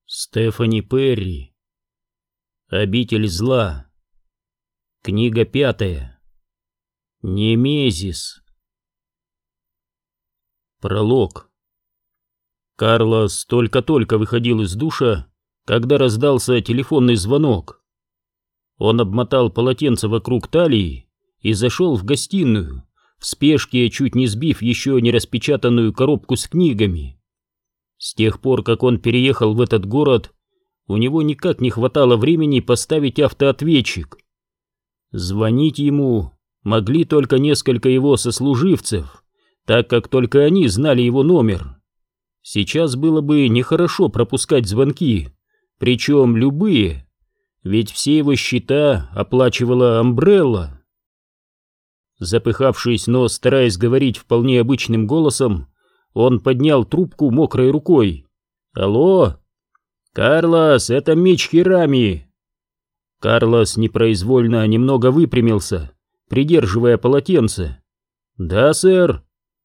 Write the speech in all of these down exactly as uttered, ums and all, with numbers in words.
Стефани Перри. Обитель зла. Книга пятая. Немезис. Пролог. Карлос только-только выходил из душа, когда раздался телефонный звонок. Он обмотал полотенце вокруг талии и зашел в гостиную, в спешке чуть не сбив еще не распечатанную коробку с книгами. С тех пор, как он переехал в этот город, у него никак не хватало времени поставить автоответчик. Звонить ему могли только несколько его сослуживцев, так как только они знали его номер. Сейчас было бы нехорошо пропускать звонки, причем любые, ведь все его счета оплачивала Umbrella. Запыхавшись, но стараясь говорить вполне обычным голосом, он поднял трубку мокрой рукой. «Алло? Карлос, это Мич Хирами!» Карлос непроизвольно немного выпрямился, придерживая полотенце. «Да, сэр».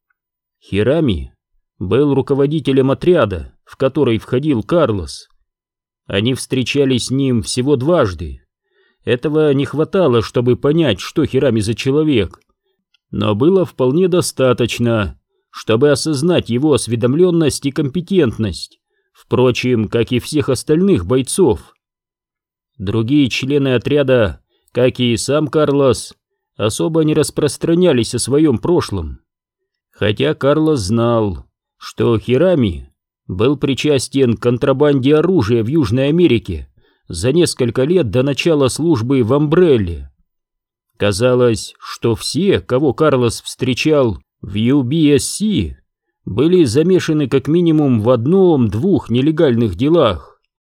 Хирами был руководителем отряда, в который входил Карлос. Они встречались с ним всего дважды. Этого не хватало, чтобы понять, что Хирами за человек, но было вполне достаточно, чтобы осознать его осведомленность и компетентность, впрочем, как и всех остальных бойцов. Другие члены отряда, как и сам Карлос, особо не распространялись о своем прошлом, хотя Карлос знал, что Хирами был причастен к контрабанде оружия в Южной Америке за несколько лет до начала службы в Umbrella. Казалось, что все, кого Карлос встречал в ю би эс си, были замешаны как минимум в одном-двух нелегальных делах.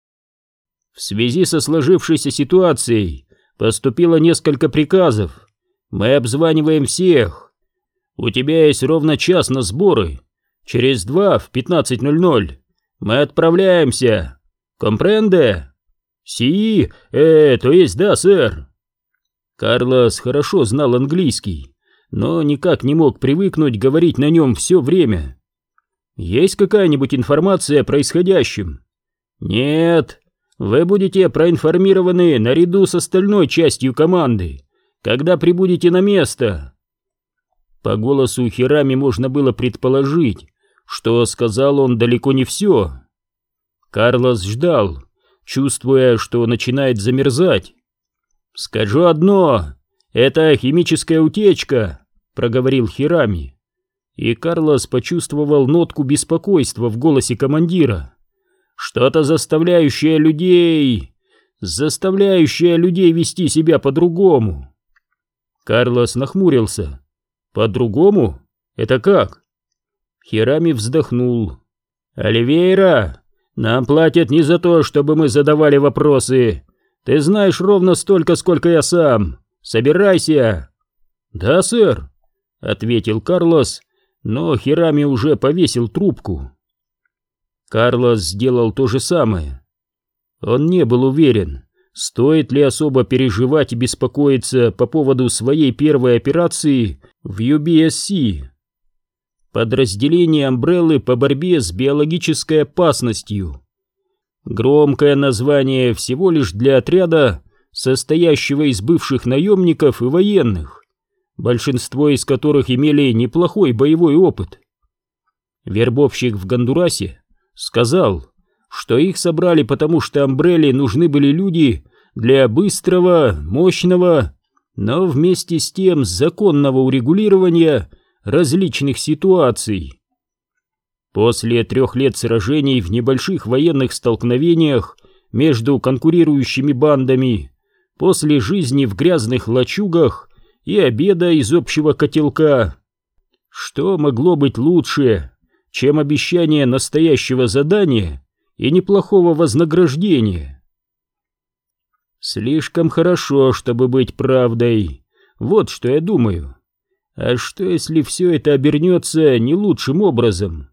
В связи со сложившейся ситуацией поступило несколько приказов. Мы обзваниваем всех. У тебя есть ровно час на сборы. Через два в пятнадцать ноль ноль мы отправляемся. Компренде? Си, э, то есть да, сэр. Карлос хорошо знал английский, но никак не мог привыкнуть говорить на нем все время. «Есть какая-нибудь информация о происходящем?» «Нет, вы будете проинформированы наряду с остальной частью команды, когда прибудете на место». По голосу Хирами можно было предположить, что сказал он далеко не все. Карлос ждал, чувствуя, что начинает замерзать. «Скажу одно, это химическая утечка», — проговорил Хирами, и Карлос почувствовал нотку беспокойства в голосе командира. «Что-то заставляющее людей... заставляющее людей вести себя по-другому». Карлос нахмурился. «По-другому? Это как?» Хирами вздохнул. «Оливейра, нам платят не за то, чтобы мы задавали вопросы. Ты знаешь ровно столько, сколько я сам. Собирайся!» «Да, сэр», — ответил Карлос, но Хирами уже повесил трубку. Карлос сделал то же самое. Он не был уверен, стоит ли особо переживать и беспокоиться по поводу своей первой операции в ю би эс си. Подразделение Umbrella по борьбе с биологической опасностью. Громкое название всего лишь для отряда, состоящего из бывших наемников и военных, большинство из которых имели неплохой боевой опыт. Вербовщик в Гондурасе сказал, что их собрали потому, что Umbrella нужны были люди для быстрого, мощного, но вместе с тем законного урегулирования различных ситуаций. После трех лет сражений в небольших военных столкновениях между конкурирующими бандами, после жизни в грязных лачугах и обеда из общего котелка, что могло быть лучше, чем обещание настоящего задания и неплохого вознаграждения? Слишком хорошо, чтобы быть правдой. Вот что я думаю. А что, если все это обернется не лучшим образом?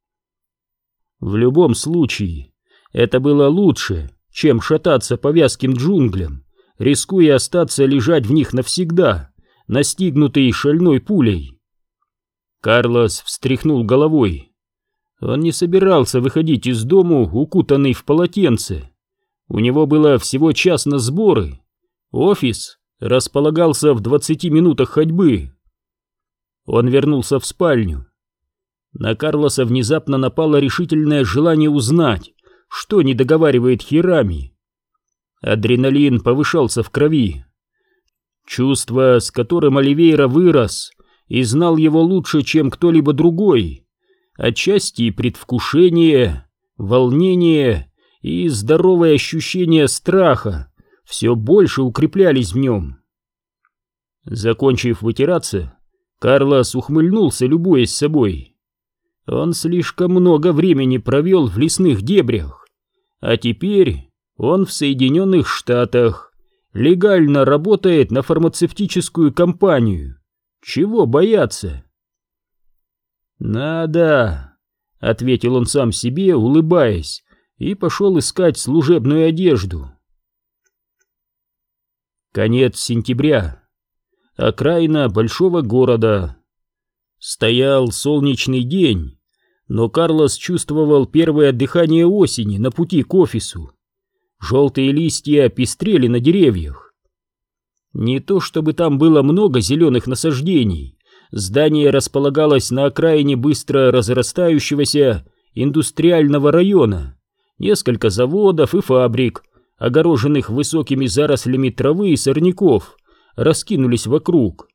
В любом случае, это было лучше, чем шататься по вязким джунглям, рискуя остаться лежать в них навсегда, настигнутый шальной пулей. Карлос встряхнул головой. Он не собирался выходить из дому, укутанный в полотенце. У него было всего час на сборы. Офис располагался в двадцати минутах ходьбы. Он вернулся в спальню. На Карлоса внезапно напало решительное желание узнать, что не договаривает Хирами. Адреналин повышался в крови. Чувство, с которым Оливейра вырос и знал его лучше, чем кто-либо другой, отчасти предвкушение, волнение и здоровое ощущение страха все больше укреплялись в нем. Закончив вытираться, Карлос ухмыльнулся, любуясь собой. Он слишком много времени провел в лесных дебрях, а теперь он в Соединенных Штатах легально работает на фармацевтическую компанию. Чего бояться? «Надо», — ответил он сам себе, улыбаясь, и пошел искать служебную одежду. Конец сентября. Окраина большого города. Стоял солнечный день, но Карлос чувствовал первое дыхание осени на пути к офису. Желтые листья пестрели на деревьях. Не то чтобы там было много зеленых насаждений. Здание располагалось на окраине быстро разрастающегося индустриального района. Несколько заводов и фабрик, огороженных высокими зарослями травы и сорняков, раскинулись вокруг.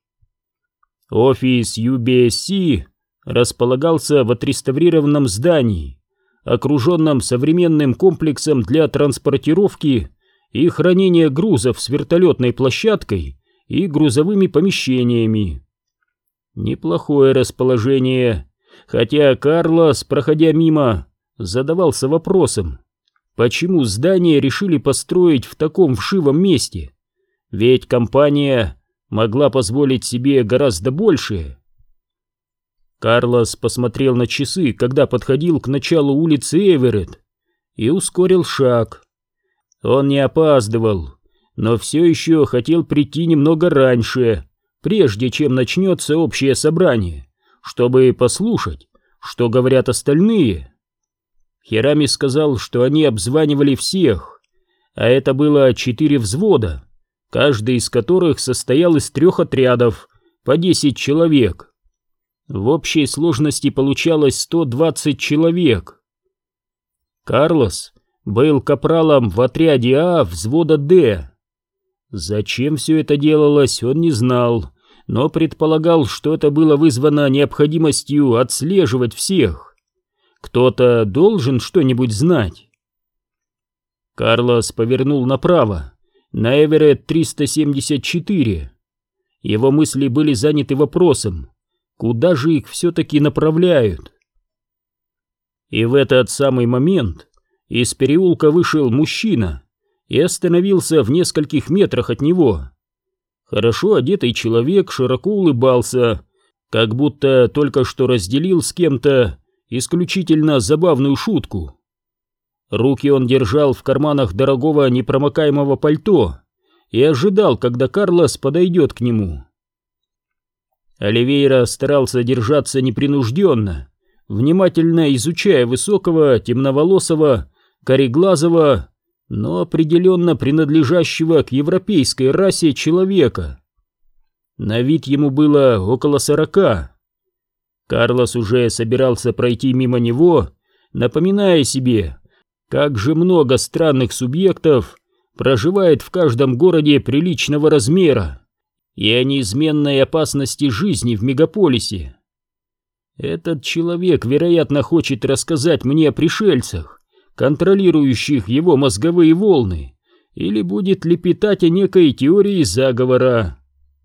Офис ю би эс си располагался в отреставрированном здании, окруженном современным комплексом для транспортировки и хранения грузов с вертолетной площадкой и грузовыми помещениями. Неплохое расположение, хотя Карлос, проходя мимо, задавался вопросом, почему здание решили построить в таком вшивом месте, ведь компания могла позволить себе гораздо большее. Карлос посмотрел на часы, когда подходил к началу улицы Эверетт, и ускорил шаг. Он не опаздывал, но все еще хотел прийти немного раньше, прежде чем начнется общее собрание, чтобы послушать, что говорят остальные. Хирами сказал, что они обзванивали всех, а это было четыре взвода, каждый из которых состоял из трех отрядов, по десять человек. В общей сложности получалось сто двадцать человек. Карлос был капралом в отряде А взвода Д. Зачем все это делалось, он не знал, но предполагал, что это было вызвано необходимостью отслеживать всех. Кто-то должен что-нибудь знать. Карлос повернул направо, на Эверетт триста семьдесят четыре. Его мысли были заняты вопросом, куда же их все-таки направляют. И в этот самый момент из переулка вышел мужчина и остановился в нескольких метрах от него. Хорошо одетый человек широко улыбался, как будто только что разделил с кем-то исключительно забавную шутку. Руки он держал в карманах дорогого непромокаемого пальто и ожидал, когда Карлос подойдет к нему. Оливейра старался держаться непринужденно, внимательно изучая высокого, темноволосого, кореглазого, но определенно принадлежащего к европейской расе человека. На вид ему было около сорока. Карлос уже собирался пройти мимо него, напоминая себе, как же много странных субъектов проживает в каждом городе приличного размера и о неизменной опасности жизни в мегаполисе. Этот человек, вероятно, хочет рассказать мне о пришельцах, контролирующих его мозговые волны, или будет лепетать о некой теории заговора.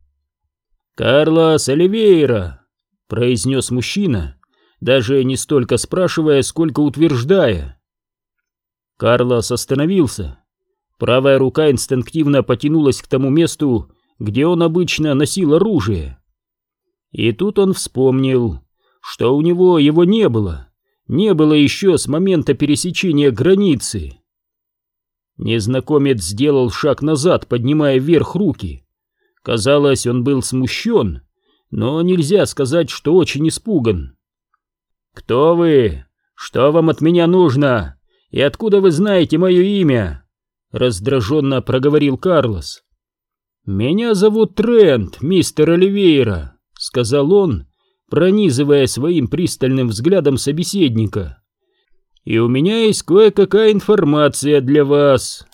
«Карлос Оливейра», — произнес мужчина, даже не столько спрашивая, сколько утверждая. Карлос остановился. Правая рука инстинктивно потянулась к тому месту, где он обычно носил оружие. И тут он вспомнил, что у него его не было, не было еще с момента пересечения границы. Незнакомец сделал шаг назад, поднимая вверх руки. Казалось, он был смущен, но нельзя сказать, что очень испуган. «Кто вы? Что вам от меня нужно? И откуда вы знаете мое имя?» — раздраженно проговорил Карлос. «Меня зовут Трент, мистер Оливейра», — сказал он, пронизывая своим пристальным взглядом собеседника. «И у меня есть кое-какая информация для вас».